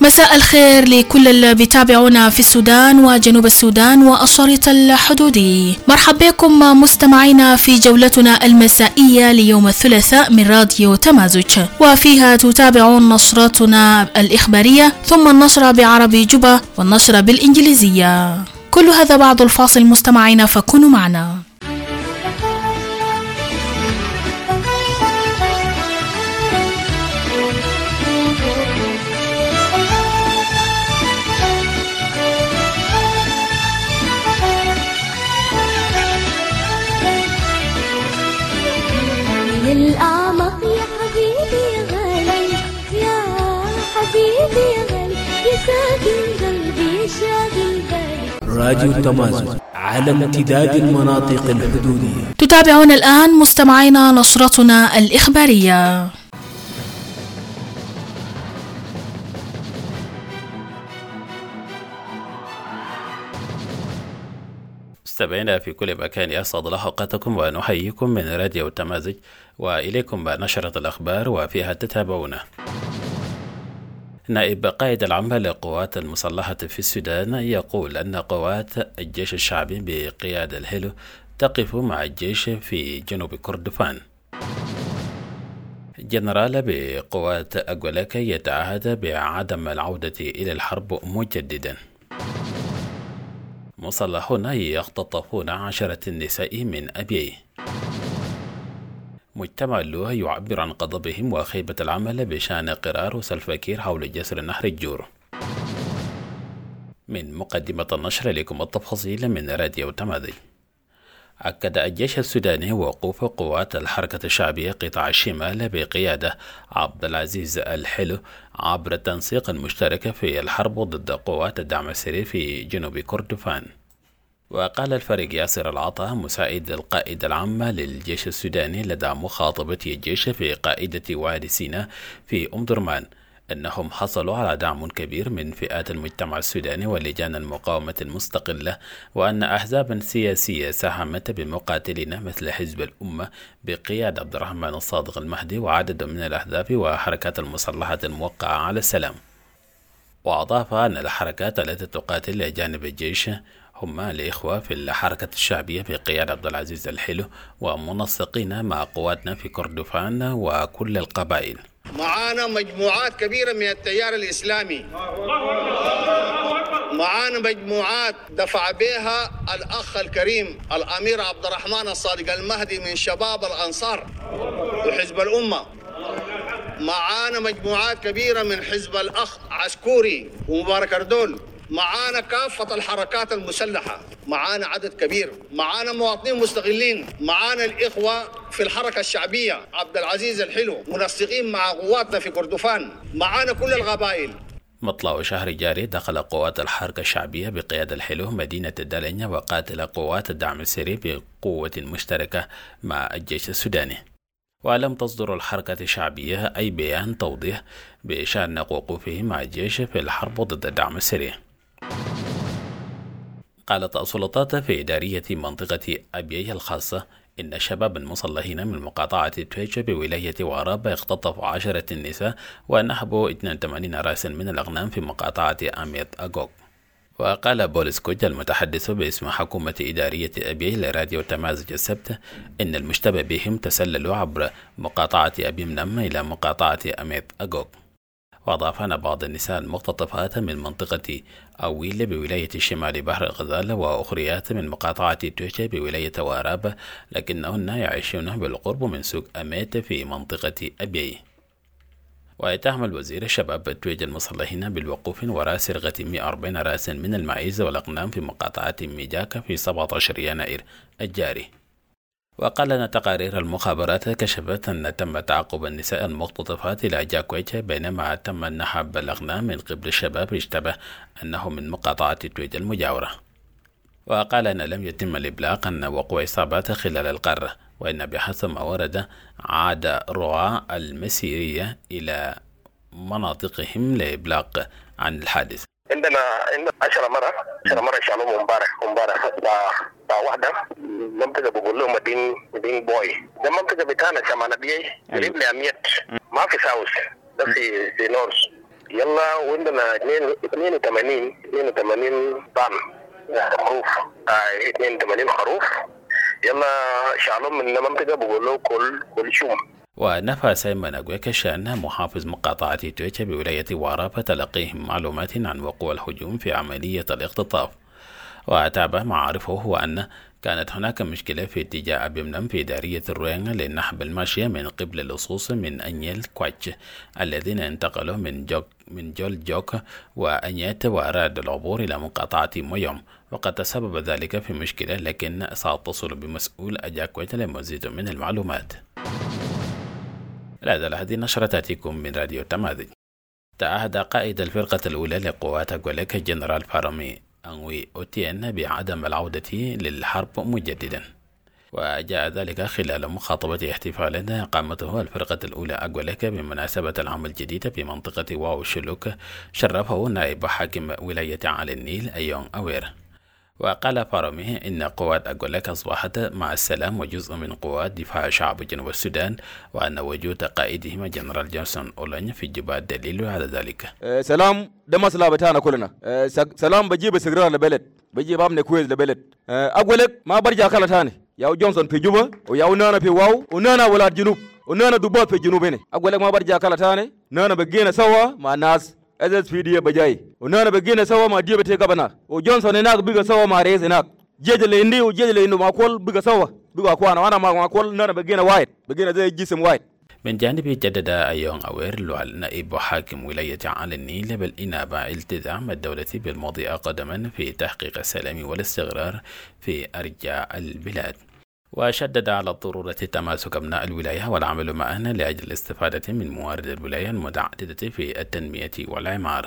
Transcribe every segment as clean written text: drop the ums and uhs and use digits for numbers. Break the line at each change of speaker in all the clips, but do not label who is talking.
مساء الخير لكل اللي بيتابعونا في السودان وجنوب السودان والشريط الحدودي. مرحبا بكم مستمعينا في جولتنا المسائية ليوم الثلاثاء من راديو تمازج، وفيها تتابعون نشرتنا الإخبارية ثم النشرة بعربي جوبا والنشرة بالإنجليزية. كل هذا بعد الفاصل مستمعينا، فكونوا معنا.
الأعمق يا حبيبي يا غالي، يا حبيبي يا غالي، يا ساكن قلبي يا شاغل بالي.
راديو تمازج على امتداد المناطق الحدودية.
تتابعون الآن مستمعينا نشرتنا الإخبارية.
مستمعينا في كل مكان، يسعد الله اوقاتكم ونحييكم من راديو تمازج واليكم نشرة الاخبار وفيها تتابعون. نائب قائد العام للقوات المسلحة في السودان يقول أن قوات الجيش الشعبي بقيادة الهيلو تقف مع الجيش في جنوب كردفان. جنرال بقوات أغولاكا يتعهد بعدم العودة إلى الحرب مجددا. مسلحون يختطفون 10 نساء من أبيه. مجتمع اللوه يعبر عن غضبهم وخيبة العمل بشأن قرار سلفا كير حول جسر نهر الجور. من مقدمة النشر لكم التفاصيل من راديو تمازج. أكد الجيش السوداني وقوف قوات الحركة الشعبية قطاع الشمال بقيادة عبد العزيز الحلو عبر التنسيق المشترك في الحرب ضد قوات الدعم السري في جنوب كردفان. وقال الفريق ياسر العطا مساعد القائد العام للجيش السوداني لدى مخاطبة الجيش في قائدة وادي سيناء في درمان أنهم حصلوا على دعم كبير من فئات المجتمع السوداني ولجان المقاومة المستقلة، وأن أحزابا سياسية ساهمت بمقاتلين مثل حزب الأمة بقيادة عبد الرحمن الصادق المهدي وعدد من الأحزاب وحركات المسلحة الموقعة على السلام. وأضاف أن الحركات التي تقاتل جانب الجيش هم الإخوة في الحركة الشعبية بقيادة عبد العزيز الحلو ومنسقين مع قواتنا في كردفان وكل القبائل.
معانا مجموعات كبيرة من التيار الإسلامي، معانا مجموعات دفع بها الأخ الكريم الأمير عبد الرحمن الصادق المهدي من شباب الأنصار وحزب الأمة، معانا مجموعات كبيرة من حزب الأخ عسكوري ومبارك أردول، معانا كافة الحركات المسلحة، معانا عدد كبير، معانا مواطنين مستقلين، معانا الإخوة في الحركة الشعبية عبد العزيز الحلو منسقين مع قواتنا في كردفان، معانا كل القبائل.
مطلع شهر جاري دخل قوات الحركة الشعبية بقيادة الحلو مدينة الدالنيا وقاتل قوات الدعم السري بقوة مشتركة مع الجيش السوداني. ولم تصدر الحركة الشعبية أي بيان توضيح بشأن وقوفه مع الجيش في الحرب ضد الدعم السري. قالت السلطات في إدارية منطقة أبيي الخاصة إن شباب مسلحين من مقاطعة تويتش بولاية واراب اختطفوا 10 نساء ونهبوا 82 رأسا من الأغنام في مقاطعة أميت أغوغ. وقال بوليس كوج المتحدث باسم حكومة إدارية أبيي لراديو تمازج السبت إن المشتبه بهم تسللوا عبر مقاطعة أبي منم إلى مقاطعة أميت أغوغ. وأضاف أن بعض النساء المختطفات من منطقة أويل بولاية شمال بحر الغزال وأخريات من مقاطعة تويتش بولاية واراب، لكنهن يعيشون بالقرب من سوق أميت في منطقة أبيي. ويتهم الوزير الشباب التويج المسلحين بالوقوف وراء سرقة 140 رأسا من المعيز والأغنام في مقاطعة ميجاكا في 17 يناير الجاري. وقال أن تقارير المخابرات كشفت أن تم تعقب النساء المختطفات إلى جاكويتش، بينما تم نهب الأغنام من قبل الشباب اشتبه أنهم من مقاطعة تويج المجاورة. وقال أن لم يتم الإبلاغ عن وقوع إصابات خلال القارة، وإن بحسب ما ورد عاد رعاة المسيرية إلى مناطقهم لإبلاغ عن الحادث.
عندنا 10 مرة شالوهم امبارح واحدة منطقة بقول لهم مدين بوي، ده منطقة بتاعنا شمال بيي قريب ل 100 ما في ساوث، ده في نورث يلا وعندنا 82 طن خروف. 82 خروف. يلا شعلهم من منطقة بقولوا كل شوم.
ونفى سيمون أغويكشان محافظ مقاطعة تويتشا بولاية وارابا تلقيهم معلومات عن وقوع الهجوم في عملية الاختطاف. وتابع معارفه هو أن كانت هناك مشكلة في اتجاه أبيمنم في دارية الروينغ للنحب الماشية من قبل اللصوص من أنيل كواتش الذين انتقلوا من جول جوك وأنيات وأرادوا العبور إلى مقاطعة مويوم، وقد تسبب ذلك في مشكلة، لكن سأتصل بمسؤول أجاكويت لمزيد من المعلومات. لا هذه النشرة تأتيكم من راديو تماذج. تعهد قائد الفرقة الأولى لقوات أغوليك جنرال فارامي أنوي أوتين بعدم العودة للحرب مجددا، وجاء ذلك خلال مخاطبة احتفال قامته الفرقة الأولى أغوليك بمناسبة العام الجديد في منطقة واو شلوك، شرفه نائب حاكم ولاية على النيل أيون أوير. وقال فارامي إن قوات أغوليك أصبحت مع السلام وجزء من قوات دفاع شعب جنوب السودان، وأن وجود قائدهم جنرال جونسون أولاني في الجبهة دليل على ذلك.
سلام ده مسألة بتاعنا كلنا. سلام بجيب استقرار لبلد، بجيب أمن كويس لبلد. أغوليك ما برجع كلا تاني، ياو جونسون في جوبا وياو نانا في واو ونانا ولاد جنوب ونانا دبات في جنوب هنا. أغوليك ما برجع كلا تاني، نانا بقينا سوا مع الناس SSPD بجاي ونانا بقينا سوا مع دي بتيجا بنا وجونسون هناك بيجا سوا مع رئيس هناك جيج اللي عندي وجيج اللي عنده معقول بيجا سوا بيجا أخوانا وأنا معقول نانا بقينا وايد بقينا زي جسم وايد.
من جانب جدد أيون أوير نائب حاكم ولاية على النيل بالإنابة التزام الدولة بالمضي قدما في تحقيق السلام والاستقرار في أرجاء البلاد، وشدد على ضرورة تماسك أبناء الولاية والعمل معا لأجل الاستفادة من موارد الولاية المتعددة في التنمية والعمارة.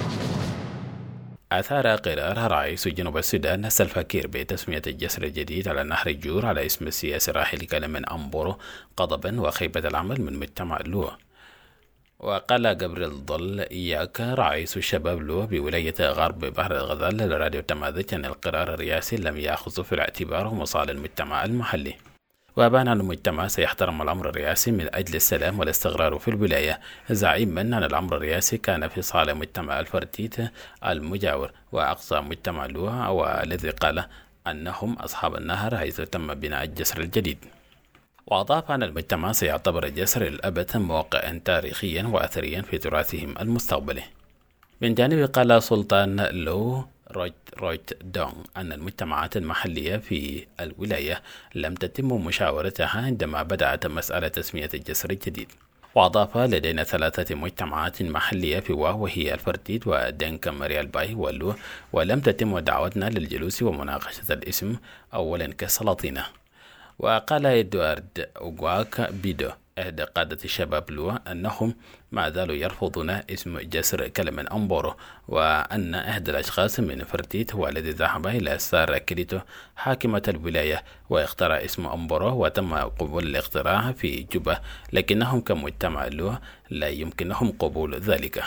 أثار قرار رئيس جنوب السودان سلفا كير بتسمية الجسر الجديد على نهر الجور على اسم السياسي راحل كلمن أمبورو غضبا وخيبة العمل من مجتمع لو. وقال جبريل ضل إياك رئيس الشباب لو بولاية غرب بحر الغزال لراديو تماذج أن القرار الرئاسي لم يأخذ في الاعتبار مصالح المجتمع المحلي، وأبان أن المجتمع سيحترم الأمر الرئاسي من أجل السلام والاستقرار في الولاية، زعيما أن الأمر الرئاسي كان في صالح مجتمع الفرتيت المجاور وأقصى مجتمع لوها، والذي قال أنهم أصحاب النهر حيث تم بناء الجسر الجديد. وأضاف أن المجتمع سيعتبر الجسر الأبد موقعا تاريخيا وأثريا في تراثهم المستقبلي. من جانب قال سلطان لو رويت دونغ أن المجتمعات المحلية في الولاية لم تتم مشاورتها عندما بدأت مسألة تسمية الجسر الجديد. وأضاف لدينا 3 مجتمعات محلية في واو وهي الفرتيت ودنكا مريال باي واللو، ولم تتم دعوتنا للجلوس ومناقشة الاسم أولا كسلاطينة. وقال إدوارد أوغواك بيدو إحدى قادة الشباب لو أنهم ما زالوا يرفضون اسم جسر كلمن أمبورو، وأن إحدى الأشخاص من فرتيت هو الذي ذهب إلى سارة كريتو حاكمة الولاية واختار اسم أمبورو، وتم قبول الاختراع في جوبا، لكنهم كمجتمع لو لا يمكنهم قبول ذلك.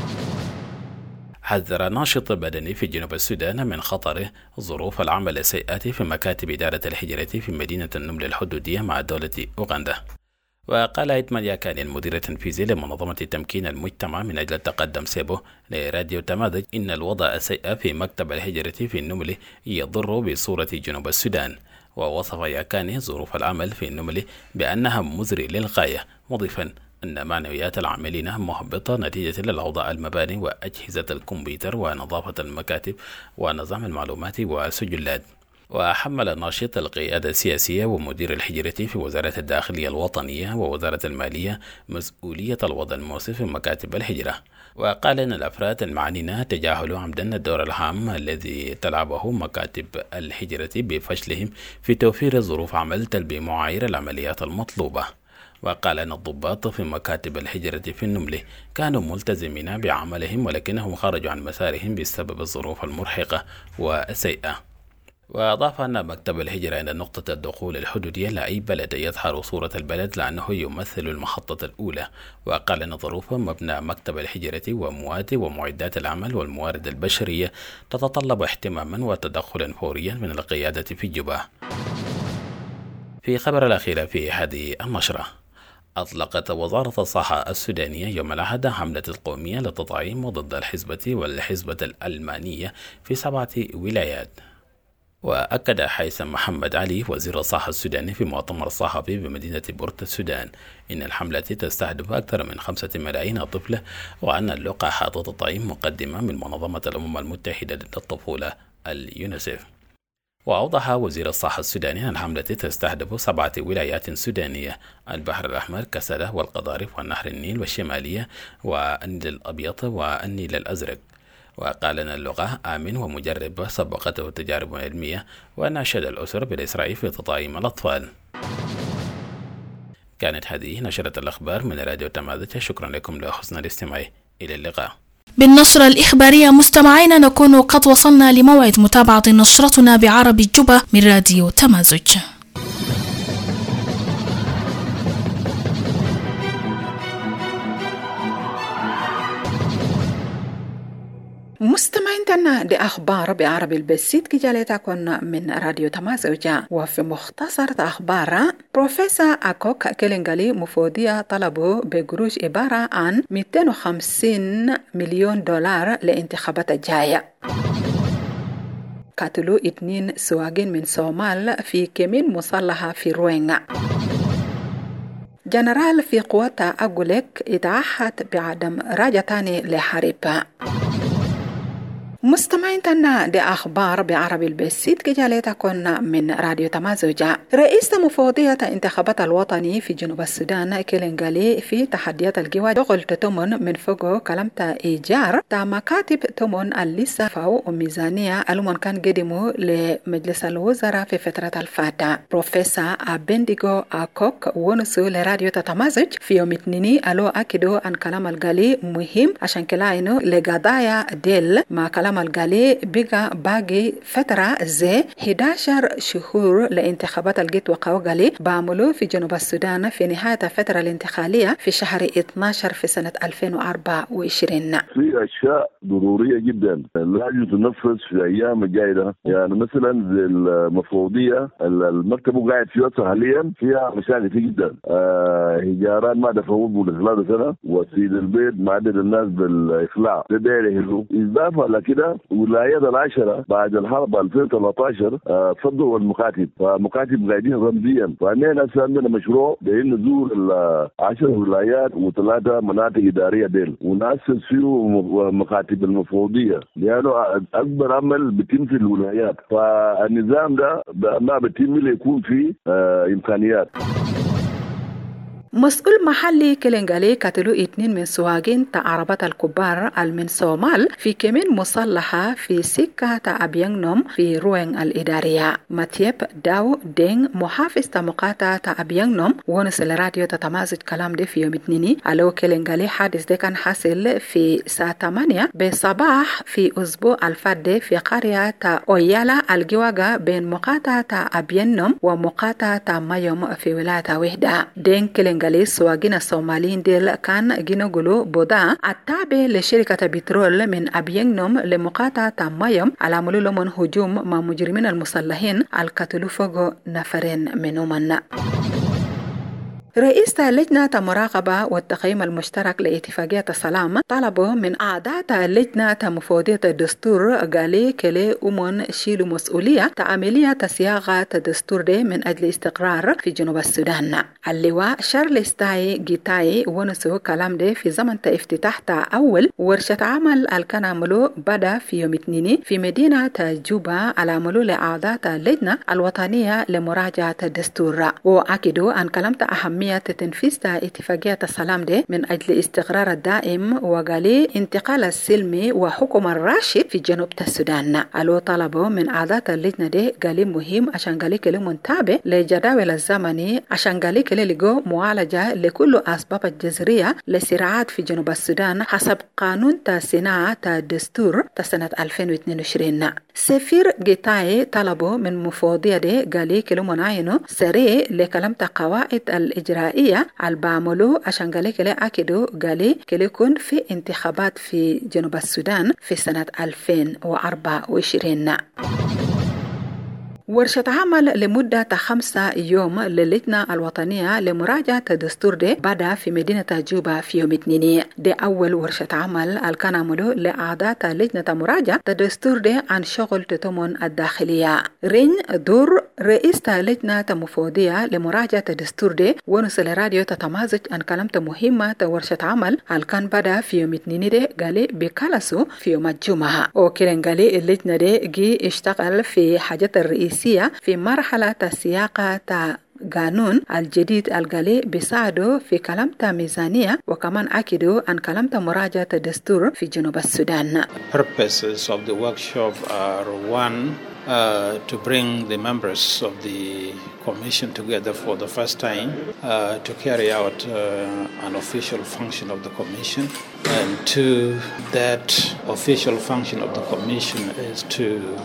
حذر ناشط بدني في جنوب السودان من خطر ظروف العمل السيئة في مكاتب إدارة الهجرة في مدينة النمل الحدودية مع دولة أوغندا. وقال إدمان ياكاني المدير التنفيذي لمنظمة تمكين المجتمع من أجل التقدم سيبو لراديو تماذج إن الوضع السيء في مكتب الهجرة في النمل يضر بصورة جنوب السودان. ووصف ياكاني ظروف العمل في النمل بأنها مزري للغاية، مضيفا أن معنويات العاملين محبطة نتيجة للأوضاع المباني وأجهزة الكمبيوتر ونظافة المكاتب ونظام المعلومات والسجلات. وحمل الناشط القيادة السياسية ومدير الهجرة في وزارة الداخلية الوطنية ووزارة المالية مسؤولية الوضع المؤسف في مكاتب الهجرة. وقال أن الأفراد المعنيين تجاهلوا عمدا الدور الهام الذي تلعبه مكاتب الهجرة بفشلهم في توفير ظروف عمل تلبي معايير العمليات المطلوبة. وقال أن الضباط في مكاتب الهجرة في النمل كانوا ملتزمين بعملهم، ولكنهم خرجوا عن مسارهم بسبب الظروف المرهقة والسيئة. وأضاف أن مكتب الهجرة عند نقطة الدخول الحدودية لأي بلد يظهر صورة البلد لأنه يمثل المحطة الأولى. وقال أن ظروف مبنى مكتب الهجرة ومواد ومعدات العمل والموارد البشرية تتطلب اهتماما وتدخلا فوريا من القيادة في جوبا. في خبر الأخير في هذه النشرة، أطلقت وزارة الصحة السودانية يوم الأحد حملة القومية للتطعيم ضد الحزبة والحزبة الألمانية في 7 ولايات. وأكد حيثم محمد علي وزير الصحة السوداني في مؤتمر صحفي بمدينة بورت السودان إن الحملة تستهدف أكثر من 5 ملايين طفل، وأن اللقاحات التطعيم مقدمة من منظمة الأمم المتحدة للطفولة اليونيسيف. وأوضح وزير الصحة السوداني أن الحملة تستهدف 7 ولايات سودانية: البحر الأحمر، كسلة والقضارف ونهر النيل والشمالية والنيل الأبيض والنيل الأزرق. وقال أن اللقاح آمن ومجرب سبقته تجارب علمية، وناشد الأسر بالإسراع في تطعيم الأطفال. كانت هذه نشرة الأخبار من راديو تمازج. شكرا لكم لحسن الاستماع. إلى اللقاء.
بالنشرة الإخبارية مستمعينا نكون قد وصلنا لموعد متابعة نشرتنا بعربي الجبة من راديو تمازج.
مستمعين دي أخبار بعربي البسيط كجالتكن من راديو تمازج. وفي مختصر أخبار، بروفيسور أكوك كيلينغالي مفوضية طلبوا بقروش عبارة عن 250 مليون دولار لانتخابات الجاية. قتلوا 2 سواقين من صومال في كمين مسلحة في روينغ. جنرال في قوات أغوليك اتعهد بعدم رجعة تاني لحرب. مستمعين دي أخبار بعربي البسيط كجالتكن من راديو تمازج. رئيس مفوضية انتخابات الوطني في جنوب السودان كيلينغالي في تحديات الجواد دخل تمن من فوق كلمة إيجار تا مكاتب تمن الليسة فو وميزانية ألومن كان قدموا لمجلس الوزراء في فترة الفاتة. بروفيسور أبنديغو أكوك ونسو لراديو تمازج في يوم اثنين ألو أكدوا أن كلام الغالي مهم عشان كلاينو لقضايا ديل ما كلام الغالي بقى باقي فترة زي 11 شهور لانتخابات الجيت وقوغالي بعملوا في جنوب السودان في نهاية الفترة الانتقالية في شهر 12 في سنة 2024.
في أشياء ضرورية جدا لازم تنفذ في أيام الجاية، يعني مثلا المفوضية المكتب قاعد فيها حاليا فيها مشاكل جدا، هجارات ما دفعوا بالإخلاء سنة، وسيد البيت ما عدد الناس بالإخلاء ده يهلوا. إضافة لكده ولايات 10 بعد الحرب 2013 فضوا المكاتب، فمكاتب قاعدين رمزيا، فأننا عندنا مشروع بأن نزور 10 ولايات و3 مناطق إدارية ديل ونأسس فيه مكاتب المفوضية، لأنه أكبر عمل بيتم في الولايات، فالنظام ده ما بيتم يكون فيه إمكانيات.
مسؤول محلي كيلينغالي قتلوا 2 من سواقين عربات الكبار من صومال في كمين مسلحة في سكة أبيانغنوم في روينغ الإدارية. ماتيب داو دينغ محافظ مقاطعة أبيانغنوم ونس الراديو تتمازج كلام دي في يوم اثنين ألو كيلينغالي حادث ده كان حاصل في الساعة 8 بصباح في أسبوع الفرد في قرية أويالا الجواغا بين مقاطعة أبيانغنوم ومقاطعة مايوم في ولاية وحدة. دينغ كيلينغالي سواقين الصوماليين ديل كان جينوغلو بودا التابع لشركة بترول من أبيانغنوم لمقاطعة مايوم على ملولهم هجوم مع مجرمين المسلحين القتلوا فوق 2 منهم. رئيس لجنة المراقبة والتقييم المشترك لاتفاقية السلام طلبوا من أعضاء لجنة مفوضية الدستور قالي كلي أمون شيلوا مسؤولية عملية صياغة الدستور دي من أجل استقرار في جنوب السودان. اللواء شارلز تاي جيتاي ونسو كلام دي في زمن افتتاح أول ورشة عمل الكان عملو بدا في يوم اثنين في مدينة جوبا على عملو لأعضاء اللجنة الوطنية لمراجعة الدستور، وأكدوا أن كلمة أهمية تنفيذ اتفاقية السلام دي من أجل استقرار الدائم وقالي انتقال السلمي وحكم الراشد في جنوب السودان. ألو طلبوا من أعضاء اللجنة دي قالي مهم عشان قالي كلي منتابع لجداول الزمني عشان قالي كلي لقوا معالجة لكل أسباب الجذرية لصراعات في جنوب السودان حسب قانون صناعة الدستور سنة 2022. سفير جيتاي طلبوا من مفوضية دي قالي كلي منعينو سريع لكلمة قواعد الإجرائية البعملو عشان قالي كلي أكدو قالي كلي يكون في انتخابات في جنوب السودان في سنة 2024. ورشة عمل لمدة 5 يوم للجنة الوطنية لمراجعة الدستور ده بدأ في مدينة جوبا في يوم الاثنين. ده أول ورشة عمل كان عملوا لأعضاء لجنة مراجعة الدستور ده عن شغل تتمن الداخلية. رين دور رئيس لجنة مفوضية لمراجعة الدستور ده ونسل راديو تتمازج عن كلمة مهمة ورشة عمل كان بدأ في يوم الاثنين ده قالي بكالسو في يوم الجمعة. وكلن قالي اللجنة ده جي اشتغل في حاجات الرئيسية في مرحلة السياقة قانون الجديد القالي بيساعدوا في كلمة ميزانية وكمان أكدوا عن كلمة مراجعة الدستور في جنوب السودان.
Purposes of the workshop are one, to bring the members of the commission together for the first time to carry out an official function of the commission, and two, that official function of the commission is to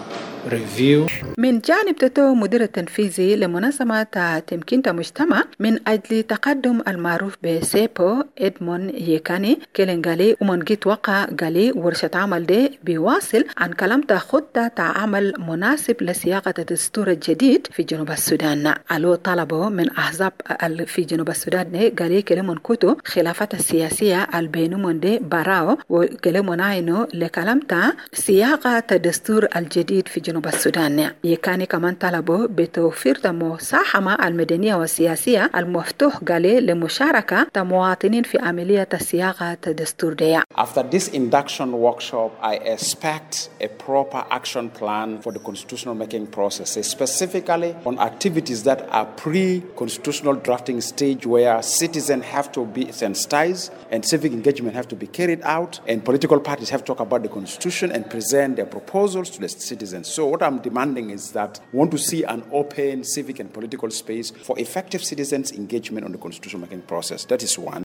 review.
من جانب تتو مدير التنفيذي لمنظمة تمكين المجتمع من أجل تقدم المعروف بسيبو إدمون يكاني كيلنغالي ومنجيت وقع قالي ورشة عمل دي بيواصل عن كلمة خطة عمل مناسب لسياقة الدستور الجديد في جنوب السودان. علو طلبوا من أحزاب في جنوب السودان دي قالي كلمون كتو خلافات السياسية البينومون دي براو وكلمون عينو لكلمة سياقة الدستور الجديد في جنوب السودان. يكاني كمان طلبوا بتوفير المساهمة المدنية والسياسية المفتوح قالي لمشاركة مواطنين في عملية صياغة الدستور دي.
After this induction workshop, I expect a proper action plan for the constitutional making process, specifically on activities that are pre-constitutional drafting stage where citizens have to be sensitized and civic engagement have to be carried out and political parties have to talk about the constitution and present their proposals to the citizens. So what I'm demanding is that we want to see an open civic and political space for effective citizens' engagement on the constitutional making process. That is one.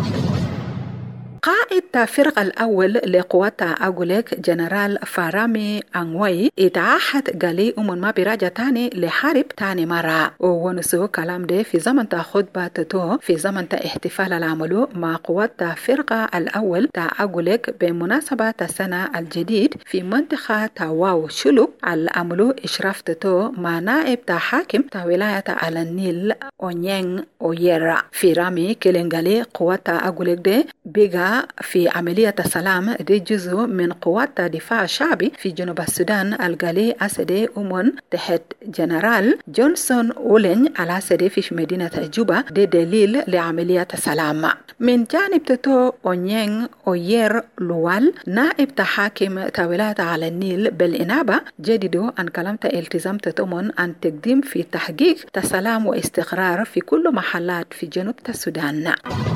قائد الفرقة الأول لقوات أغوليك جنرال فارامي أنواي اتعهد قالي ما براجع تاني لحرب تاني مرة ونسو كلام ده في زمن خطبة تتو في زمن احتفال العملو مع قوات فرقة الأول أغوليك بمناسبة السنة الجديد في منطقة واو شلو العملو إشراف تتو مع نائب حاكم ولاية على النيل أونيين أويرا. في رامي كيلنغالي قوات أغوليك ده بيغا في عملية السلام دي جزء من قوات دفاع الشعبي في جنوب السودان القالي أسدي أمون تحت جنرال جونسون أولين على أسدي في مدينة جوبا دي دليل لعملية السلام. من جانب تتو أونيين أوير لوال نائب حاكم ولاية على النيل بالإنابة جددوا أن كلمة التزام تتمون أن تقديم في تحقيق السلام واستقرار في كل محلات في جنوب السودان.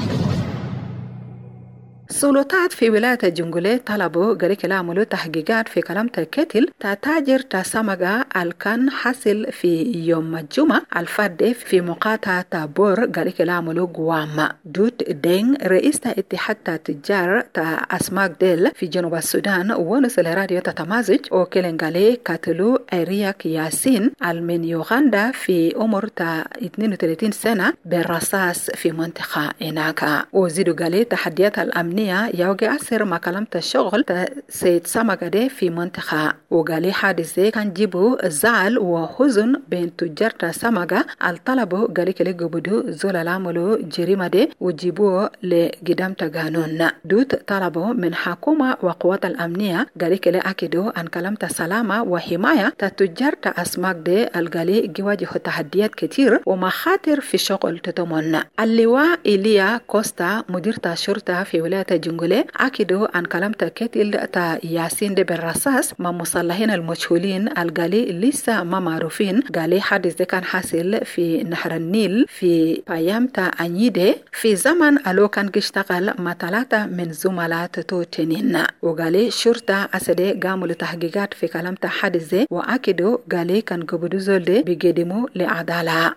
سلطات في ولاية جنجولي طلبوا قريك العملو تحقيقات في كلمة الكتل تاجر سمغة الكان حصل في يوم الجمعة الفرد في مقاطعة بور قريك العملو قوام. دوت دين رئيس اتحاد التجار أسماك ديل في جنوب السودان ونسل راديو تتمازج وكيلنغالي كاتلو أرياك ياسين من يوغندا في عمر 32 سنة بالرصاص في منطقة هناك. وزيدوا قالي تحديات الأمن يوجي أثر ما كلمة الشغل سيد سمغة في منطقة وقالي حادثة كان جيبوا زعل وحزن بين تجار سمغة الطلبوا قالي كلي قبضوا زول العملوا جريمة دي وجيبوا لقدام قانون. دوت طلبوا من حكومة وقوات الأمنية قالي كلي أكدوا أن كلمة سلامة وحماية تجار أسماك دي القالي جواجه تحديات كتير ومخاطر في شغل تتمنى. اللواء إليا كوستا مدير الشرطة في ولاية جنجولي أكدوا عن كلمة كتل ياسين دي بالرصاص مع مصلحين المجهولين القالي لسه ما معروفين. قالي حادث كان حاصل في نهر النيل في بايامتا أنيدي في زمن ألو كان يشتغل مع 3 من زملات توتنين. وقالي شرطة أسدي قاموا لتحقيقات في كلمة حادث وأكدوا قالي كان قبضوا زول دي بيقدموا لعدالة.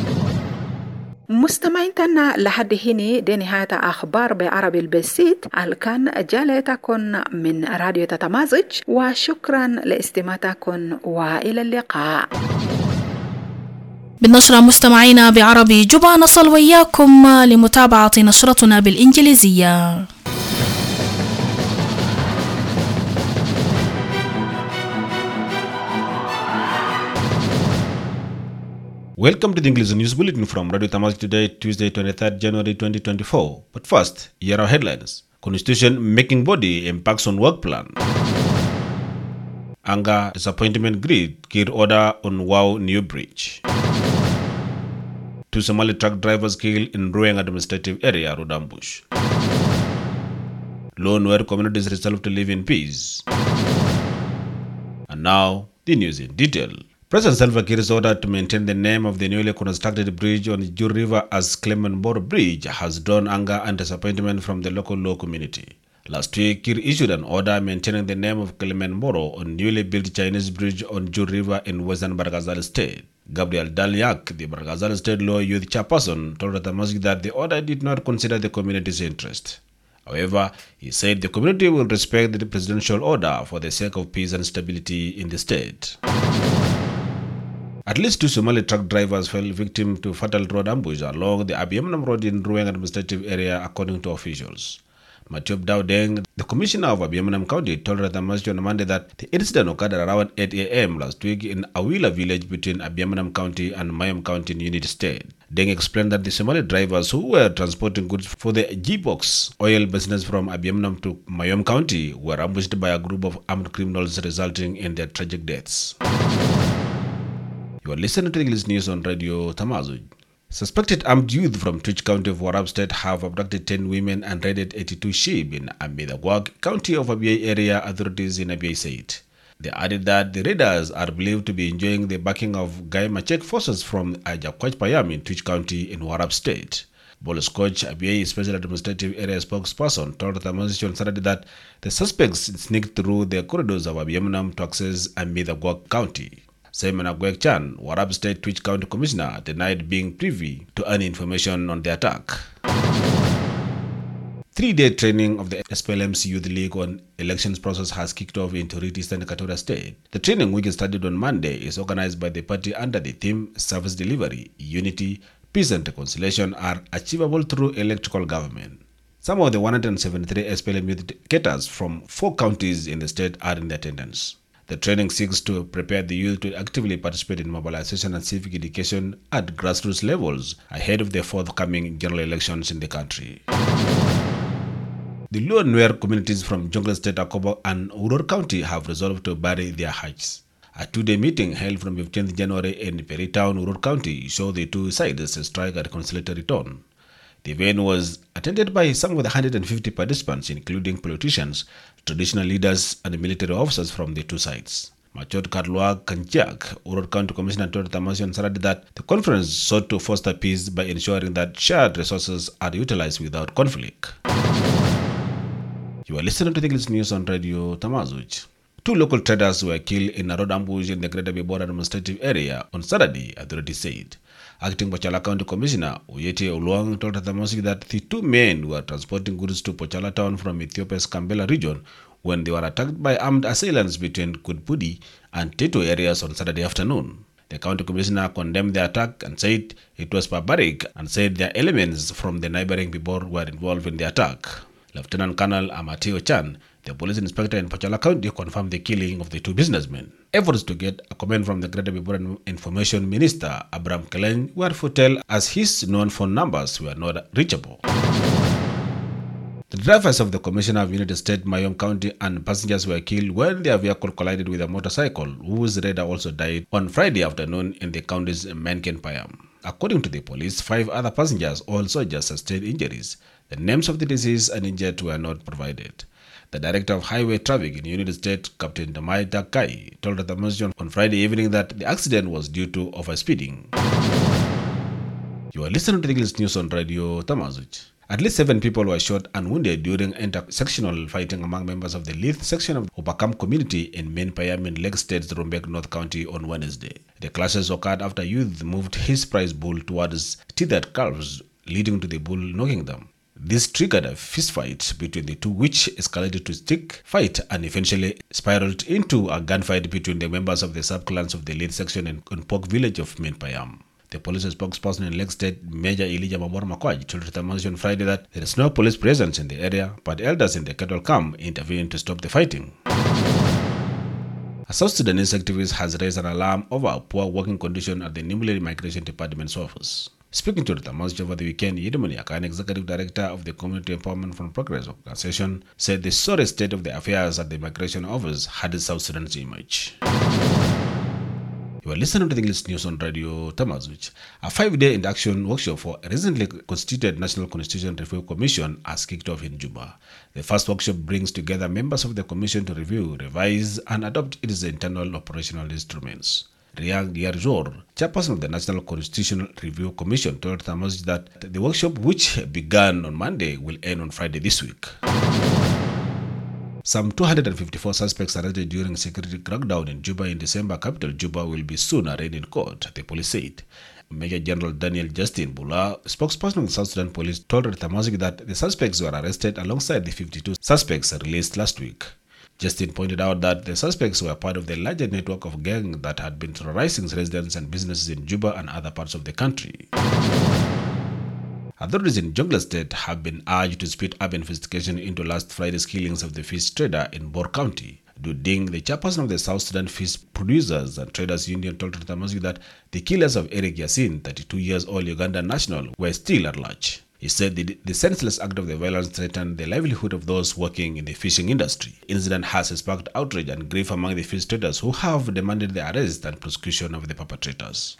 مستمعين تنا لحد هنا دي نهاية أخبار بعربي البسيط الكان جالتكم من راديو تتمازج وشكرا لاستماعتكم وإلى اللقاء.
بالنشرة مستمعينا بعربي جوبا نصل وياكم لمتابعة نشرتنا بالإنجليزية.
Welcome to the English News Bulletin from Radio Tamazight today, Tuesday, 23rd January 2024. But first, here are headlines. Constitution making body impacts on work plan. Anger, disappointment, greed, Kir order on Wow new bridge. 2 Somali truck drivers killed in Ruang administrative area, road ambush. Lone where communities resolve to live in peace. And now, the news in detail. President Salva Kiir is ordered to maintain the name of the newly constructed bridge on the Jur River as Clement Boro Bridge has drawn anger and disappointment from the local law community. Last week, Kiir issued an order maintaining the name of Clement Boro on newly built Chinese bridge on Jur River in western Barghazal State. Gabriel Dalyak, the Barghazal State Law Youth Chairperson, told Ratamasgi that the order did not consider the community's interest. However, he said the community will respect the presidential order for the sake of peace and stability in the state. At least 2 Somali truck drivers fell victim to fatal road ambush along the Abiyamanam Road in Ruang administrative area, according to officials. Matiop Dawdeng, the commissioner of Abiyamanam County, told Ratamasgi on Monday that the incident occurred around 8 a.m. last week in Awila village between Abiyamanam County and Mayom County in Unity State. Deng explained that the Somali drivers who were transporting goods for the G-Box oil business from Abiyamanam to Mayom County were ambushed by a group of armed criminals, resulting in their tragic deaths. You are listening to English News on Radio Tamazight. Suspected armed youth from Twitch County of Warab State have abducted 10 women and raided 82 sheep in Amidagwag, County of Abia area, authorities in Abia said. They added that the raiders are believed to be enjoying the backing of Gai Machek forces from Ajakwach Payam in Twitch County in Warab State. Bolos Coach, Abia Special Administrative Area spokesperson, told Tamazight on Saturday that the suspects sneaked through the corridors of Abiyamanam to access Amidagwag County. Simon Agwek Chan, Warab State Twitch County Commissioner, denied being privy to any information on the attack. 3-day training of the SPLM's Youth League on elections process has kicked off in Toriti, Eastern Equatoria State. The training, which started on Monday, is organized by the party under the theme Service Delivery, Unity, Peace and Reconciliation are achievable through electoral government. Some of the 173 SPLM youth cadres from 4 counties in the state are in attendance. The training seeks to prepare the youth to actively participate in mobilization and civic education at grassroots levels ahead of the forthcoming general elections in the country. The Luo Nuer communities from Jonglei State, Akobo and Urur County have resolved to bury their Hajj. A 2-day meeting held from 15th January in Peri Town, Urur County, showed the two sides strike a reconciliatory tone. The event was attended by some of the 150 participants, including politicians, traditional leaders, and military officers from the two sides. Machot Karlua Kanchak, Urur County Commissioner, told Tamazight on Saturday that the conference sought to foster peace by ensuring that shared resources are utilized without conflict. You are listening to the English News on Radio Tamazight. 2 local traders were killed in a road ambush in the Greater Bibora administrative area on Saturday, authorities said. Acting Pochala County Commissioner Uyete Oluang told Tamazight that the 2 men were transporting goods to Pochala town from Ethiopia's Kambela region when they were attacked by armed assailants between Kudpudi and Teto areas on Saturday afternoon. The county commissioner condemned the attack and said it was barbaric and said their elements from the neighboring Bibor were involved in the attack. Lieutenant Colonel Amateo Chan, the police inspector in Pochala County, confirmed the killing of the 2 businessmen. Efforts to get a comment from the Greater Bibor Information Minister, Abraham Keleny, were futile as his known phone numbers were not reachable. The drivers of the Commissioner of Unity State, Mayom County, and passengers were killed when their vehicle collided with a motorcycle, whose rider also died on Friday afternoon in the county's Menken Payam. According to the police, 5 other passengers also just sustained injuries. The names of the deceased and injured were not provided. The Director of Highway Traffic in Unity State, Captain Damai Takai, told the Tamazight on Friday evening that the accident was due to overspeeding. You are listening to the English News on Radio Tamazight. At least 7 people were shot and wounded during intersectional fighting among members of the Leith section of Upakam community in Main Payam in Lake State's Rumbek North County on Wednesday. The clashes occurred after youth moved his prize bull towards tethered calves, leading to the bull knocking them. This triggered a fistfight between the two, which escalated to stick fight and eventually spiraled into a gunfight between the members of the sub-clans of the Leith section in Pok village of Main Payam. The police spokesperson in Lake State, Major Elijah Mabor Makwaj, told Tamazight on Friday that there is no police presence in the area, but elders in the cattle camp intervened to stop the fighting. A South Sudanese activist has raised an alarm over poor working conditions at the Nimule Migration Department's office. Speaking to the Tamazich over the weekend, Yidimuni Akan, Executive Director of the Community Empowerment for Progress Organization, said the sorry state of the affairs at the Migration Office had South Sudan's image. You are listening to the English News on Radio Tamazich. A 5-day induction workshop for a recently constituted National Constitution Review Commission has kicked off in Juba. The first workshop brings together members of the Commission to review, revise, and adopt its internal operational instruments. Riyang Yarjor, chairperson of the National Constitutional Review Commission, told Tamazich that the workshop, which began on Monday, will end on Friday this week. Some 254 suspects arrested during security crackdown in Juba in December, capital Juba, will be soon arraigned in court, the police said. Major General Daniel Justin Bula, spokesperson of the South Sudan Police, told Tamazich that the suspects were arrested alongside the 52 suspects released last week. Justin pointed out that the suspects were part of the larger network of gangs that had been terrorizing residents and businesses in Juba and other parts of the country. Authorities in Jonglei State have been urged to speed up investigation into last Friday's killings of the fish trader in Bor County. Du Ding, the chairperson of the South Sudan Fish Producers and Traders Union, told Tamazich that the killers of Eric Yassin, 32 years old Ugandan national, were still at large. He said the senseless act of the violence threatened the livelihood of those working in the fishing industry. The incident has sparked outrage and grief among the fish traders who have demanded the arrest and prosecution of the perpetrators.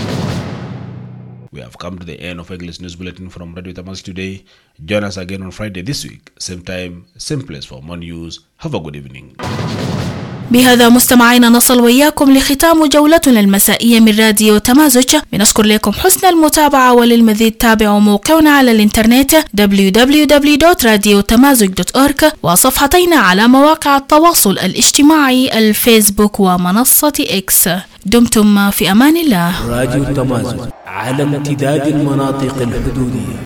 We have come to the end of English News Bulletin from Radio Tamazich today. Join us again on Friday this week. Same time, same place for more news. Have a good evening.
بهذا مستمعينا نصل وإياكم لختام جولتنا المسائية من راديو تمازج. بنشكر لكم حسن المتابعة، وللمزيد تابعوا موقعنا على الإنترنت www.radiotamazج.org وصفحتنا على مواقع التواصل الاجتماعي الفيسبوك ومنصة إكس. دمتم في أمان الله.
راديو تمازج على امتداد المناطق الحدودية.